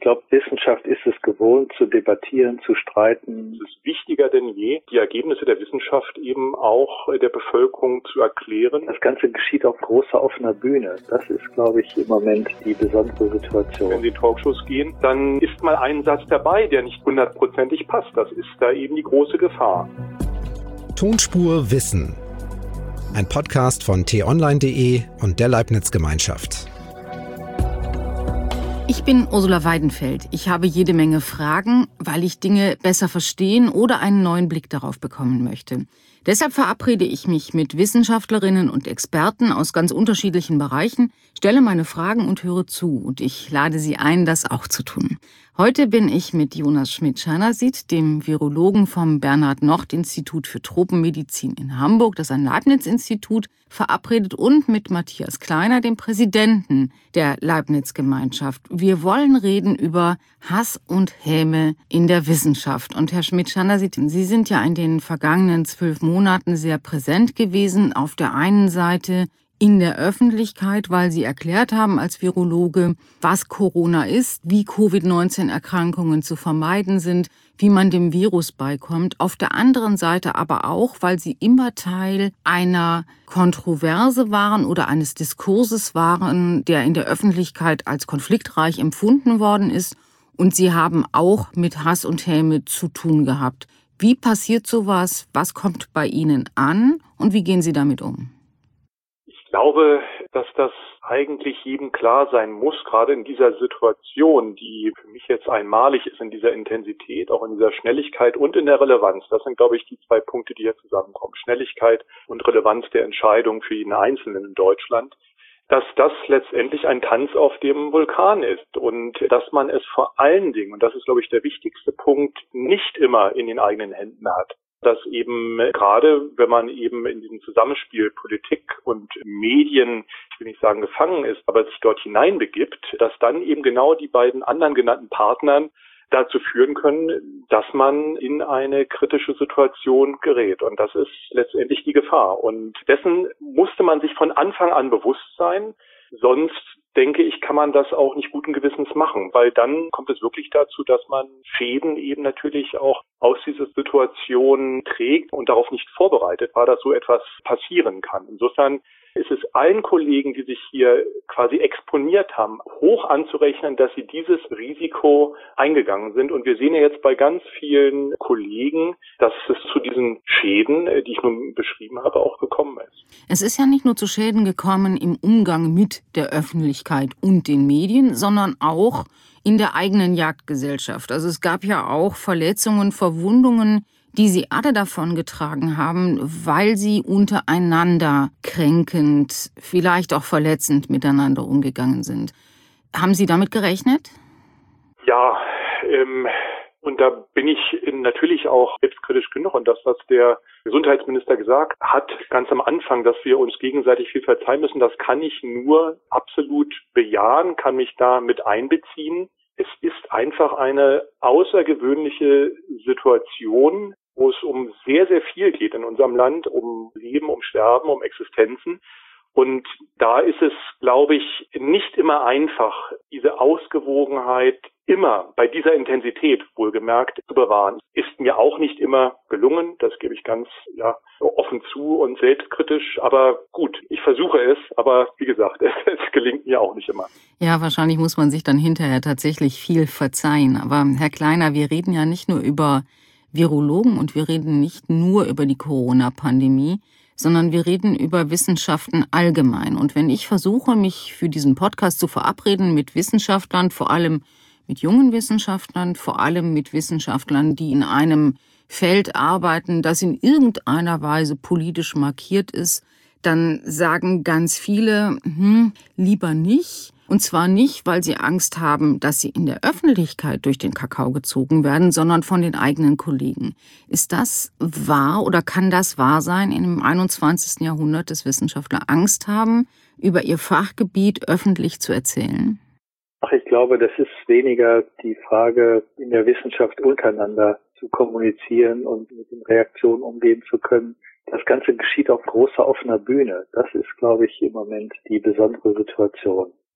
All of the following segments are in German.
glaube, Wissenschaft ist es gewohnt, zu debattieren, zu streiten. Es ist wichtiger denn je, die Ergebnisse der Wissenschaft eben auch der Bevölkerung zu erklären. Das Ganze geschieht auf großer offener Bühne. Das ist, glaube ich, im Moment die besondere Situation. Wenn Sie in Talkshows gehen, dann ist mal ein Satz dabei, der nicht hundertprozentig passt. Das ist da eben die große Gefahr. Tonspur Wissen. Ein Podcast von t-online.de und der Leibniz-Gemeinschaft. Ich bin Ursula Weidenfeld. Ich habe jede Menge Fragen, weil ich Dinge besser verstehen oder einen neuen Blick darauf bekommen möchte. Deshalb verabrede ich mich mit Wissenschaftlerinnen und Experten aus ganz unterschiedlichen Bereichen, stelle meine Fragen und höre zu. Und ich lade Sie ein, das auch zu tun. Heute bin ich mit Jonas Schmidt-Czernasit, dem Virologen vom Bernhard-Nocht-Institut für Tropenmedizin in Hamburg, das ist ein Leibniz-Institut, verabredet, und mit Matthias Kleiner, dem Präsidenten der Leibniz-Gemeinschaft. Wir wollen reden über Hass und Häme in der Wissenschaft. Und Herr Schmidt-Czernasit, Sie sind ja in den vergangenen 12 Monaten sehr präsent gewesen. Auf der einen Seite in der Öffentlichkeit, weil Sie erklärt haben als Virologe, was Corona ist, wie Covid-19-Erkrankungen zu vermeiden sind, wie man dem Virus beikommt. Auf der anderen Seite aber auch, weil Sie immer Teil einer Kontroverse waren oder eines Diskurses waren, der in der Öffentlichkeit als konfliktreich empfunden worden ist. Und Sie haben auch mit Hass und Häme zu tun gehabt. Wie passiert sowas? Was kommt bei Ihnen an? Und wie gehen Sie damit um? Ich glaube, dass das eigentlich jedem klar sein muss, gerade in dieser Situation, die für mich jetzt einmalig ist, in dieser Intensität, auch in dieser Schnelligkeit und in der Relevanz. Das sind, glaube ich, die 2 Punkte, die hier zusammenkommen. Schnelligkeit und Relevanz der Entscheidung für jeden Einzelnen in Deutschland. Dass das letztendlich ein Tanz auf dem Vulkan ist und dass man es vor allen Dingen, und das ist, glaube ich, der wichtigste Punkt, nicht immer in den eigenen Händen hat. Dass eben gerade, wenn man eben in diesem Zusammenspiel Politik und Medien, ich will nicht sagen gefangen ist, aber sich dort hineinbegibt, dass dann eben genau die beiden anderen genannten Partnern dazu führen können, dass man in eine kritische Situation gerät. Und das ist letztendlich die Gefahr. Und dessen musste man sich von Anfang an bewusst sein. Sonst, denke ich, kann man das auch nicht guten Gewissens machen, weil dann kommt es wirklich dazu, dass man Schäden eben natürlich auch aus dieser Situation trägt und darauf nicht vorbereitet war, dass so etwas passieren kann. Insofern ist es allen Kollegen, die sich hier quasi exponiert haben, hoch anzurechnen, dass sie dieses Risiko eingegangen sind. Und wir sehen ja jetzt bei ganz vielen Kollegen, dass es zu diesen Schäden, die ich nun beschrieben habe, auch gekommen ist. Es ist ja nicht nur zu Schäden gekommen im Umgang mit der Öffentlichkeit und den Medien, sondern auch in der eigenen Jagdgesellschaft. Also es gab ja auch Verletzungen, Verwundungen, die Sie alle davongetragen haben, weil Sie untereinander kränkend, vielleicht auch verletzend miteinander umgegangen sind. Haben Sie damit gerechnet? Ja, und da bin ich natürlich auch selbstkritisch genug. Und das, was der Gesundheitsminister gesagt hat, ganz am Anfang, dass wir uns gegenseitig viel verzeihen müssen, das kann ich nur absolut bejahen, kann mich da mit einbeziehen. Es ist einfach eine außergewöhnliche Situation, wo es um sehr, sehr viel geht in unserem Land, um Leben, um Sterben, um Existenzen. Und da ist es, glaube ich, nicht immer einfach, diese Ausgewogenheit immer bei dieser Intensität, wohlgemerkt, zu bewahren. Ist mir auch nicht immer gelungen, das gebe ich ganz offen zu und selbstkritisch. Aber gut, ich versuche es, aber wie gesagt, es gelingt mir auch nicht immer. Ja, wahrscheinlich muss man sich dann hinterher tatsächlich viel verzeihen. Aber Herr Kleiner, wir reden ja nicht nur über Virologen und wir reden nicht nur über die Corona-Pandemie, sondern wir reden über Wissenschaften allgemein. Und wenn ich versuche, mich für diesen Podcast zu verabreden mit Wissenschaftlern, vor allem mit jungen Wissenschaftlern, vor allem mit Wissenschaftlern, die in einem Feld arbeiten, das in irgendeiner Weise politisch markiert ist, dann sagen ganz viele, lieber nicht. Und zwar nicht, weil sie Angst haben, dass sie in der Öffentlichkeit durch den Kakao gezogen werden, sondern von den eigenen Kollegen. Ist das wahr oder kann das wahr sein im 21. Jahrhundert, dass Wissenschaftler Angst haben, über ihr Fachgebiet öffentlich zu erzählen? Ich glaube, das ist weniger die Frage, in der Wissenschaft untereinander zu kommunizieren und mit den Reaktionen umgehen zu können. Das Ganze geschieht auf großer offener Bühne. Das ist, glaube ich, im Moment die besondere Situation.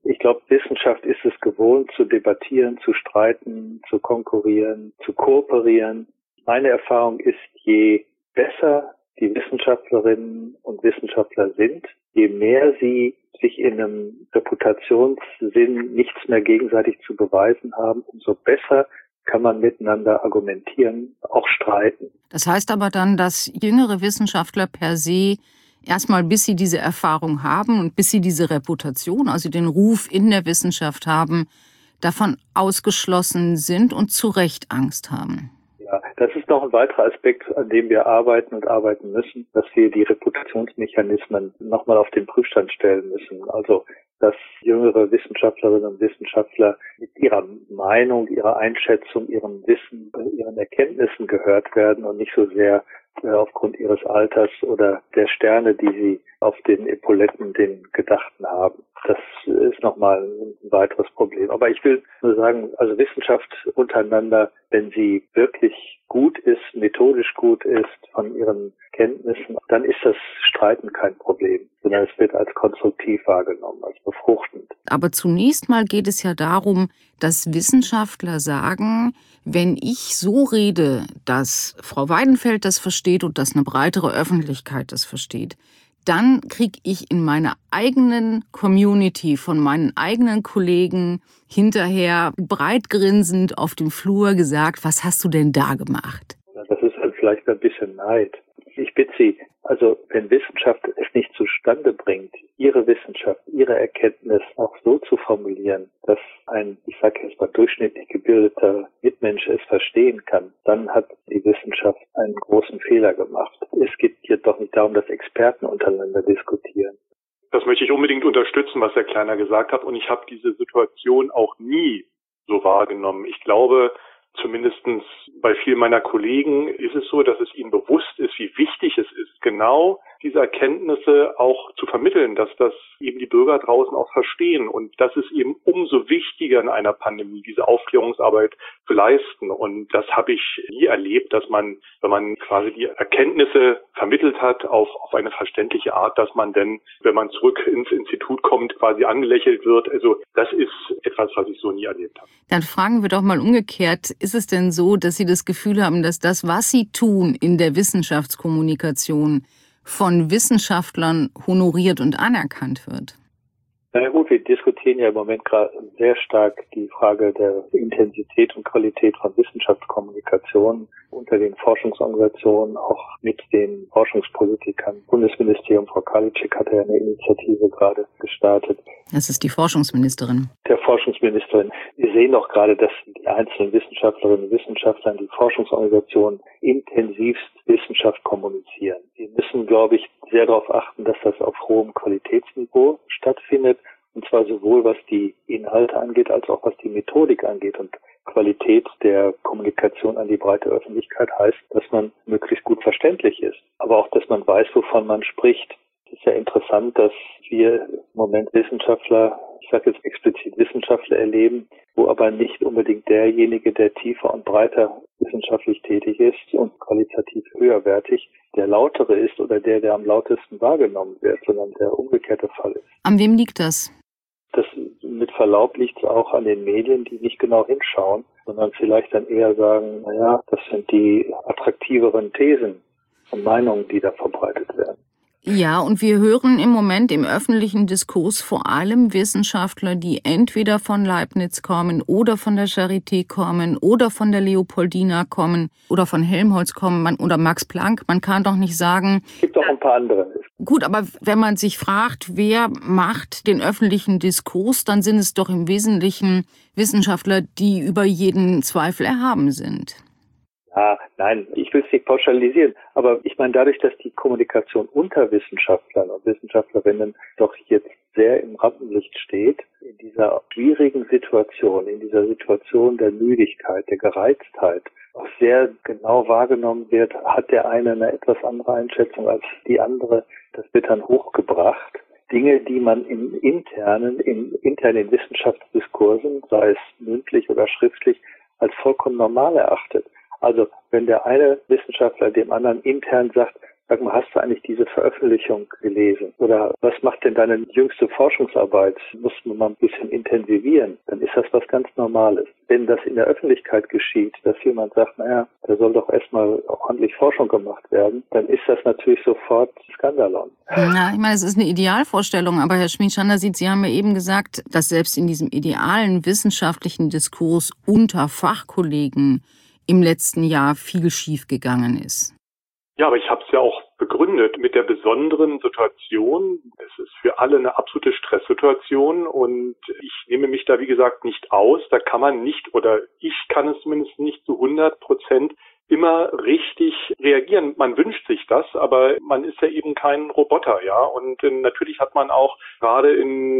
Ich glaube, Wissenschaft ist es gewohnt, zu debattieren, zu streiten, zu konkurrieren, zu kooperieren. Meine Erfahrung ist, je besser die Wissenschaftlerinnen und Wissenschaftler sind, je mehr sie sich in einem Reputationssinn nichts mehr gegenseitig zu beweisen haben, umso besser kann man miteinander argumentieren, auch streiten. Das heißt aber dann, dass jüngere Wissenschaftler per se erstmal, bis sie diese Erfahrung haben und bis sie diese Reputation, also den Ruf in der Wissenschaft haben, davon ausgeschlossen sind und zu Recht Angst haben. Ja, das ist noch ein weiterer Aspekt, an dem wir arbeiten und arbeiten müssen, dass wir die Reputationsmechanismen nochmal auf den Prüfstand stellen müssen. Also, dass jüngere Wissenschaftlerinnen und Wissenschaftler mit ihrer Meinung, ihrer Einschätzung, ihrem Wissen, ihren Erkenntnissen gehört werden und nicht so sehr aufgrund ihres Alters oder der Sterne, die sie auf den Epauletten den Gedachten haben. Das ist nochmal ein weiteres Problem. Aber ich will nur sagen, also Wissenschaft untereinander, wenn sie wirklich gut ist, methodisch gut ist von ihren Kenntnissen, dann ist das Streiten kein Problem, sondern es wird als konstruktiv wahrgenommen, als befruchtend. Aber zunächst mal geht es ja darum, dass Wissenschaftler sagen, wenn ich so rede, dass Frau Weidenfeld das versteht und dass eine breitere Öffentlichkeit das versteht, dann kriege ich in meiner eigenen Community von meinen eigenen Kollegen hinterher breit grinsend auf dem Flur gesagt, was hast du denn da gemacht? Das ist halt vielleicht ein bisschen Neid. Ich bitte Sie, also wenn Wissenschaft es nicht zustande bringt, ihre Wissenschaft, ihre Erkenntnis auch so zu formulieren, dass ein, ich sage jetzt mal, durchschnittlich gebildeter Mitmensch es verstehen kann, dann hat die Wissenschaft einen großen Fehler gemacht. Es geht hier doch nicht darum, dass Experten untereinander diskutieren. Das möchte ich unbedingt unterstützen, was Herr Kleiner gesagt hat. Und ich habe diese Situation auch nie so wahrgenommen. Ich glaube, zumindestens bei vielen meiner Kollegen ist es so, dass es ihnen bewusst ist, wie wichtig es ist, genau diese Erkenntnisse auch zu vermitteln, dass das eben die Bürger draußen auch verstehen. Und das ist eben umso wichtiger in einer Pandemie, diese Aufklärungsarbeit zu leisten. Und das habe ich nie erlebt, dass man, wenn man quasi die Erkenntnisse vermittelt hat, auf eine verständliche Art, dass man denn, wenn man zurück ins Institut kommt, quasi angelächelt wird. Also das ist etwas, was ich so nie erlebt habe. Dann fragen wir doch mal umgekehrt, ist es denn so, dass Sie das Gefühl haben, dass das, was Sie tun in der Wissenschaftskommunikation, von Wissenschaftlern honoriert und anerkannt wird? Na gut, wir diskutieren ja im Moment gerade sehr stark die Frage der Intensität und Qualität von Wissenschaftskommunikation unter den Forschungsorganisationen, auch mit den Forschungspolitikern. Bundesministerium, Frau Karliczek hat ja eine Initiative gerade gestartet. Das ist die Forschungsministerin. Der Forschungsministerin. Wir sehen doch gerade, dass die einzelnen Wissenschaftlerinnen und Wissenschaftler, die Forschungsorganisationen intensivst Wissenschaft kommunizieren. Wir müssen, glaube ich, sehr darauf achten, dass das auf hohem Qualitätsniveau stattfindet. Und zwar sowohl was die Inhalte angeht, als auch was die Methodik angeht. Und Qualität der Kommunikation an die breite Öffentlichkeit heißt, dass man möglichst gut verständlich ist. Aber auch, dass man weiß, wovon man spricht. Es ist ja interessant, dass wir im Moment Wissenschaftler, ich sage jetzt explizit Wissenschaftler erleben, wo aber nicht unbedingt derjenige, der tiefer und breiter wissenschaftlich tätig ist und qualitativ höherwertig, der lautere ist oder der am lautesten wahrgenommen wird, sondern der umgekehrte Fall ist. An wem liegt das? Das mit Verlaub liegt es auch an den Medien, die nicht genau hinschauen, sondern vielleicht dann eher sagen, naja, das sind die attraktiveren Thesen und Meinungen, die da verbreitet werden. Ja, und wir hören im Moment im öffentlichen Diskurs vor allem Wissenschaftler, die entweder von Leibniz kommen oder von der Charité kommen oder von der Leopoldina kommen oder von Helmholtz kommen oder Max Planck. Man kann doch nicht sagen... Es gibt auch ein paar andere. Gut, aber wenn man sich fragt, wer macht den öffentlichen Diskurs, dann sind es doch im Wesentlichen Wissenschaftler, die über jeden Zweifel erhaben sind. Ja, nein, ich will es nicht pauschalisieren, aber ich meine, dadurch, dass die Kommunikation unter Wissenschaftlern und Wissenschaftlerinnen doch jetzt sehr im Rampenlicht steht, in dieser schwierigen Situation, in dieser Situation der Müdigkeit, der Gereiztheit, auch sehr genau wahrgenommen wird, hat der eine etwas andere Einschätzung als die andere. Das wird dann hochgebracht. Dinge, die man in internen Wissenschaftsdiskursen, sei es mündlich oder schriftlich, als vollkommen normal erachtet. Also wenn der eine Wissenschaftler dem anderen intern sagt, sag mal, hast du eigentlich diese Veröffentlichung gelesen? Oder was macht denn deine jüngste Forschungsarbeit? Muss man mal ein bisschen intensivieren? Dann ist das was ganz Normales. Wenn das in der Öffentlichkeit geschieht, dass jemand sagt, naja, da soll doch erstmal ordentlich Forschung gemacht werden, dann ist das natürlich sofort Skandalon. Ja, ich meine, es ist eine Idealvorstellung, aber Herr Schmid-Chandersied, Sie haben ja eben gesagt, dass selbst in diesem idealen wissenschaftlichen Diskurs unter Fachkollegen im letzten Jahr viel schiefgegangen ist. Ja, aber ich habe es ja auch begründet mit der besonderen Situation. Es ist für alle eine absolute Stresssituation und ich nehme mich da, wie gesagt, nicht aus. Da kann man nicht, oder ich kann es zumindest nicht zu 100% immer richtig reagieren. Man wünscht sich das, aber man ist ja eben kein Roboter, ja. Und natürlich hat man auch gerade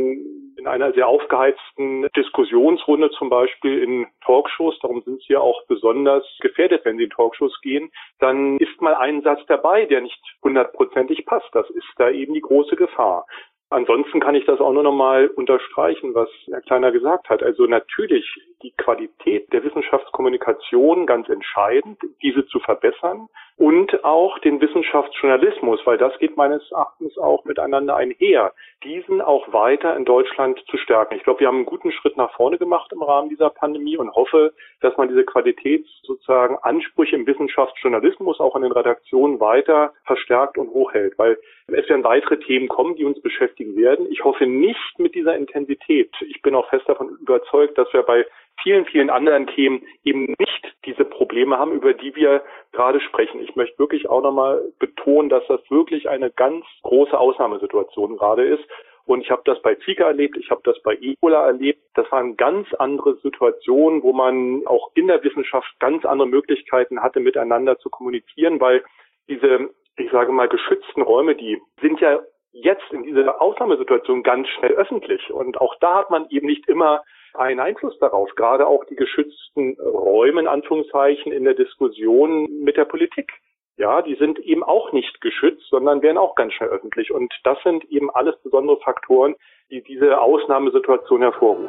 in einer sehr aufgeheizten Diskussionsrunde, zum Beispiel in Talkshows, darum sind sie ja auch besonders gefährdet, wenn sie in Talkshows gehen, dann ist mal ein Satz dabei, der nicht 100%ig passt. Das ist da eben die große Gefahr. Ansonsten kann ich das auch nur noch mal unterstreichen, was Herr Kleiner gesagt hat. Also natürlich die Qualität der Wissenschaftskommunikation ganz entscheidend, diese zu verbessern und auch den Wissenschaftsjournalismus, weil das geht meines Erachtens auch miteinander einher, diesen auch weiter in Deutschland zu stärken. Ich glaube, wir haben einen guten Schritt nach vorne gemacht im Rahmen dieser Pandemie und hoffe, dass man diese sozusagen Ansprüche im Wissenschaftsjournalismus auch in den Redaktionen weiter verstärkt und hochhält, weil es werden weitere Themen kommen, die uns beschäftigen werden. Ich hoffe nicht mit dieser Intensität. Ich bin auch fest davon überzeugt, dass wir bei vielen, vielen anderen Themen eben nicht diese Probleme haben, über die wir gerade sprechen. Ich möchte wirklich auch nochmal betonen, dass das wirklich eine ganz große Ausnahmesituation gerade ist. Und ich habe das bei Zika erlebt, ich habe das bei Ebola erlebt. Das waren ganz andere Situationen, wo man auch in der Wissenschaft ganz andere Möglichkeiten hatte, miteinander zu kommunizieren, weil diese, ich sage mal, geschützten Räume, die sind ja jetzt in dieser Ausnahmesituation ganz schnell öffentlich. Und auch da hat man eben nicht immer einen Einfluss darauf, gerade auch die geschützten Räume, in Anführungszeichen, in der Diskussion mit der Politik. Ja, die sind eben auch nicht geschützt, sondern werden auch ganz schnell öffentlich. Und das sind eben alles besondere Faktoren, die diese Ausnahmesituation hervorrufen.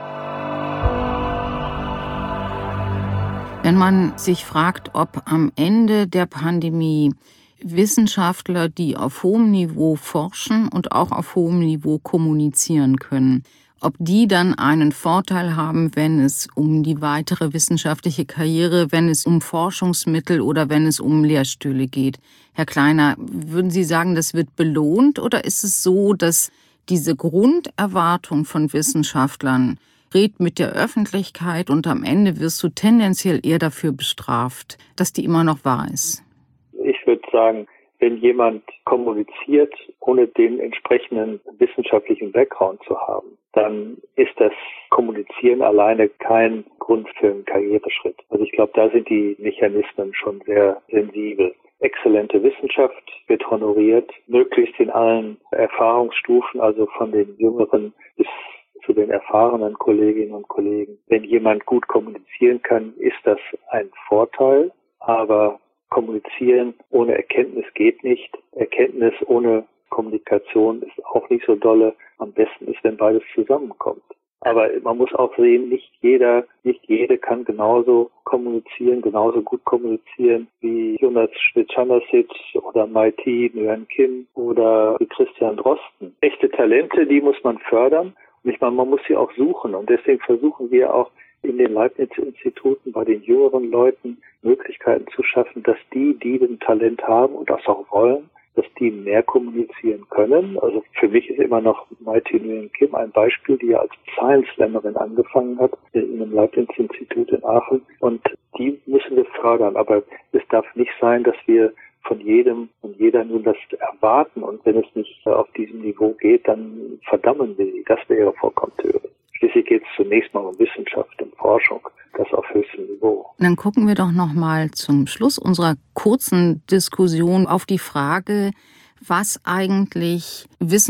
Wenn man sich fragt, ob am Ende der Pandemie Wissenschaftler, die auf hohem Niveau forschen und auch auf hohem Niveau kommunizieren können, ob die dann einen Vorteil haben, wenn es um die weitere wissenschaftliche Karriere, wenn es um Forschungsmittel oder wenn es um Lehrstühle geht. Herr Kleiner, würden Sie sagen, das wird belohnt oder ist es so, dass diese Grunderwartung von Wissenschaftlern, red mit der Öffentlichkeit und am Ende wirst du tendenziell eher dafür bestraft, dass die immer noch wahr ist? Ich würde sagen, wenn jemand kommuniziert, ohne den entsprechenden wissenschaftlichen Background zu haben, dann ist das Kommunizieren alleine kein Grund für einen Karriereschritt. Also ich glaube, da sind die Mechanismen schon sehr sensibel. Exzellente Wissenschaft wird honoriert, möglichst in allen Erfahrungsstufen, also von den jüngeren bis zu den erfahrenen Kolleginnen und Kollegen. Wenn jemand gut kommunizieren kann, ist das ein Vorteil, aber Kommunizieren ohne Erkenntnis geht nicht. Erkenntnis ohne Kommunikation ist auch nicht so dolle. Am besten ist, wenn beides zusammenkommt. Aber man muss auch sehen, nicht jede kann genauso kommunizieren, genauso gut kommunizieren wie Jonas Schmid-Chandersied oder Mai-T, Nguyen Kim oder wie Christian Drosten. Echte Talente, die muss man fördern. Und ich meine, man muss sie auch suchen. Und deswegen versuchen wir auch in den Leibniz-Instituten bei den jüngeren Leuten Möglichkeiten zu schaffen, dass die ein Talent haben und das auch wollen, dass die mehr kommunizieren können. Also für mich ist immer noch Mai-T Nguyen Kim ein Beispiel, die ja als Science-Slammerin angefangen hat in einem Leibniz-Institut in Aachen. Und die müssen wir fördern. Aber es darf nicht sein, dass wir von jedem und jeder nur das erwarten. Und wenn es nicht auf diesem Niveau geht, dann verdammen wir sie. Das wäre vollkommen töricht. Schließlich geht es zunächst mal um Wissenschaft und Forschung, das auf höchstem Niveau. Dann gucken wir doch noch mal zum Schluss unserer kurzen Diskussion auf die Frage, was eigentlich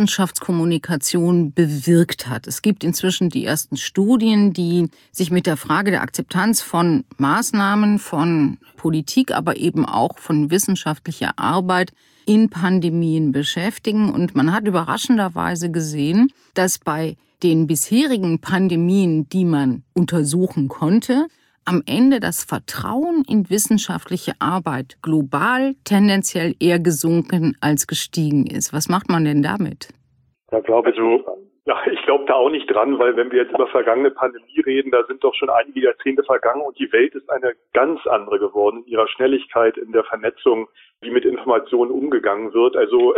Wissenschaftskommunikation bewirkt hat. Es gibt inzwischen die ersten Studien, die sich mit der Frage der Akzeptanz von Maßnahmen, von Politik, aber eben auch von wissenschaftlicher Arbeit in Pandemien beschäftigen. Und man hat überraschenderweise gesehen, dass bei den bisherigen Pandemien, die man untersuchen konnte, am Ende das Vertrauen in wissenschaftliche Arbeit global tendenziell eher gesunken als gestiegen ist. Was macht man denn damit? Da glaube ich nicht dran. Ja, ich glaube da auch nicht dran, weil wenn wir jetzt über vergangene Pandemie reden, da sind doch schon einige Jahrzehnte vergangen und die Welt ist eine ganz andere geworden in ihrer Schnelligkeit, in der Vernetzung, wie mit Informationen umgegangen wird. Also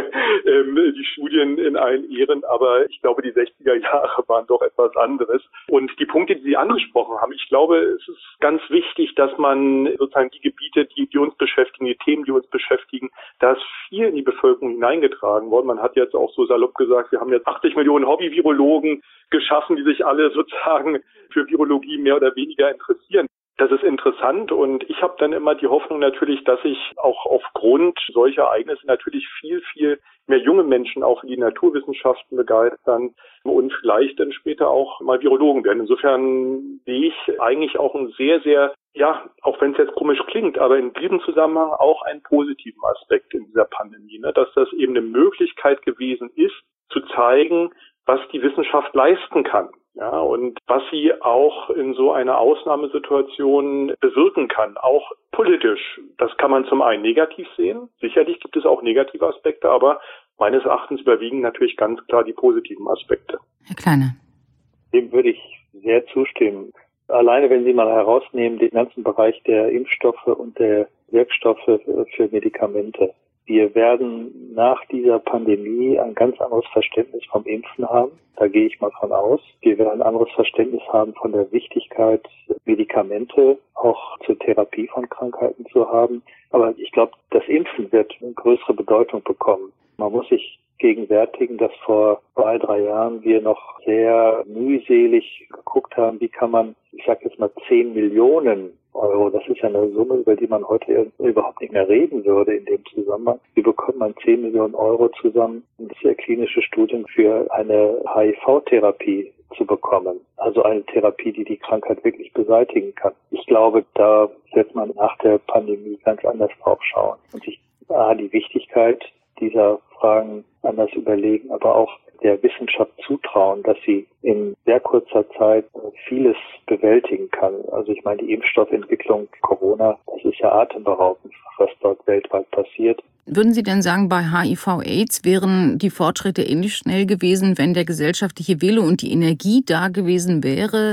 die Studien in allen Ehren, aber ich glaube, die 60er Jahre waren doch etwas anderes. Und die Punkte, die Sie angesprochen haben, ich glaube, es ist ganz wichtig, dass man sozusagen die Gebiete, die uns beschäftigen, die Themen, die uns beschäftigen, da ist viel in die Bevölkerung hineingetragen worden. Man hat jetzt auch so salopp gesagt, wir haben jetzt 80 Millionen Hobby-Virologen geschaffen, die sich alle sozusagen für Virologie mehr oder weniger interessieren. Das ist interessant und ich habe dann immer die Hoffnung natürlich, dass sich auch aufgrund solcher Ereignisse natürlich viel, viel mehr junge Menschen auch für die Naturwissenschaften begeistern und vielleicht dann später auch mal Virologen werden. Insofern sehe ich eigentlich auch einen sehr, sehr, ja, auch wenn es jetzt komisch klingt, aber in diesem Zusammenhang auch einen positiven Aspekt in dieser Pandemie, ne, dass das eben eine Möglichkeit gewesen ist, zu zeigen, was die Wissenschaft leisten kann. Ja, und was sie auch in so einer Ausnahmesituation bewirken kann, auch politisch. Das kann man zum einen negativ sehen. Sicherlich gibt es auch negative Aspekte, aber meines Erachtens überwiegen natürlich ganz klar die positiven Aspekte. Herr Kleine. Dem würde ich sehr zustimmen. Alleine wenn Sie mal herausnehmen, den ganzen Bereich der Impfstoffe und der Wirkstoffe für Medikamente. Wir werden nach dieser Pandemie ein ganz anderes Verständnis vom Impfen haben. Da gehe ich mal von aus. Wir werden ein anderes Verständnis haben von der Wichtigkeit, Medikamente auch zur Therapie von Krankheiten zu haben. Aber ich glaube, das Impfen wird eine größere Bedeutung bekommen. Man muss sich gegenwärtigen, dass vor 2-3 Jahren wir noch sehr mühselig geguckt haben, wie kann man, ich sage jetzt mal 10 Millionen Euro, das ist ja eine Summe, über die man heute überhaupt nicht mehr reden würde in dem Zusammenhang. Wie bekommt man 10 Millionen Euro zusammen, um klinische Studien für eine HIV-Therapie zu bekommen? Also eine Therapie, die die Krankheit wirklich beseitigen kann. Ich glaube, da wird man nach der Pandemie ganz anders drauf schauen und sich die Wichtigkeit dieser Fragen anders überlegen, aber auch der Wissenschaft zutrauen, dass sie in sehr kurzer Zeit vieles bewältigen kann. Also ich meine, die Impfstoffentwicklung Corona, das ist ja atemberaubend, was dort weltweit passiert. Würden Sie denn sagen, bei HIV/AIDS wären die Fortschritte ähnlich schnell gewesen, wenn der gesellschaftliche Wille und die Energie da gewesen wäre,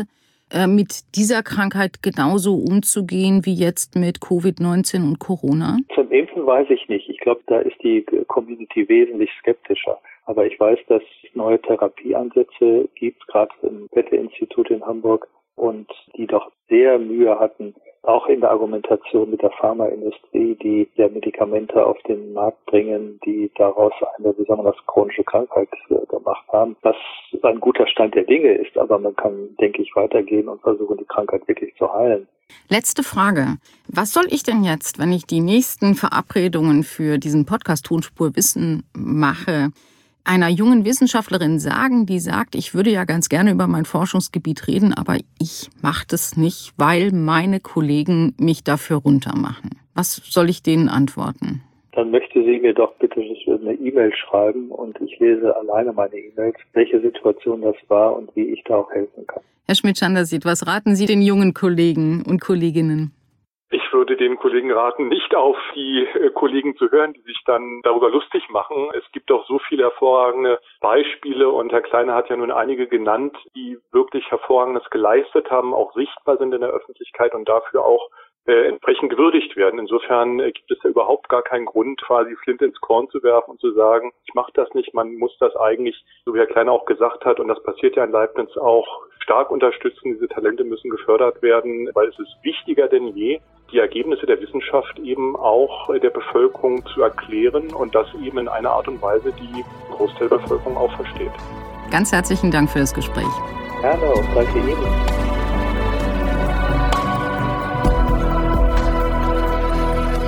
mit dieser Krankheit genauso umzugehen wie jetzt mit Covid-19 und Corona? Zum Impfen weiß ich nicht. Ich glaube, da ist die Community wesentlich skeptischer. Aber ich weiß, dass es neue Therapieansätze gibt, gerade im Bette-Institut in Hamburg, und die doch sehr Mühe hatten, auch in der Argumentation mit der Pharmaindustrie, die ja Medikamente auf den Markt bringen, die daraus eine besonders chronische Krankheit gemacht haben. Was ein guter Stand der Dinge ist, aber man kann, denke ich, weitergehen und versuchen, die Krankheit wirklich zu heilen. Letzte Frage. Was soll ich denn jetzt, wenn ich die nächsten Verabredungen für diesen Podcast Tonspur Wissen mache, einer jungen Wissenschaftlerin sagen, die sagt, ich würde ja ganz gerne über mein Forschungsgebiet reden, aber ich mache das nicht, weil meine Kollegen mich dafür runtermachen? Was soll ich denen antworten? Dann möchte sie mir doch bitte eine E-Mail schreiben und ich lese alleine meine E-Mails, welche Situation das war und wie ich da auch helfen kann. Herr Schmidt-Chandersied, was raten Sie den jungen Kollegen und Kolleginnen? Ich würde den Kollegen raten, nicht auf die Kollegen zu hören, die sich dann darüber lustig machen. Es gibt auch so viele hervorragende Beispiele und Herr Kleine hat ja nun einige genannt, die wirklich Hervorragendes geleistet haben, auch sichtbar sind in der Öffentlichkeit und dafür auch entsprechend gewürdigt werden. Insofern gibt es ja überhaupt gar keinen Grund, quasi Flint ins Korn zu werfen und zu sagen, ich mache das nicht, man muss das eigentlich, so wie Herr Kleine auch gesagt hat, und das passiert ja in Leibniz auch, stark unterstützen. Diese Talente müssen gefördert werden, weil es ist wichtiger denn je, die Ergebnisse der Wissenschaft eben auch der Bevölkerung zu erklären und das eben in einer Art und Weise, die ein Großteil der Bevölkerung auch versteht. Ganz herzlichen Dank für das Gespräch. Gerne und danke Ihnen.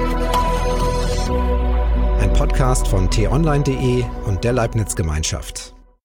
Podcast von t-online.de und der Leibniz Gemeinschaft.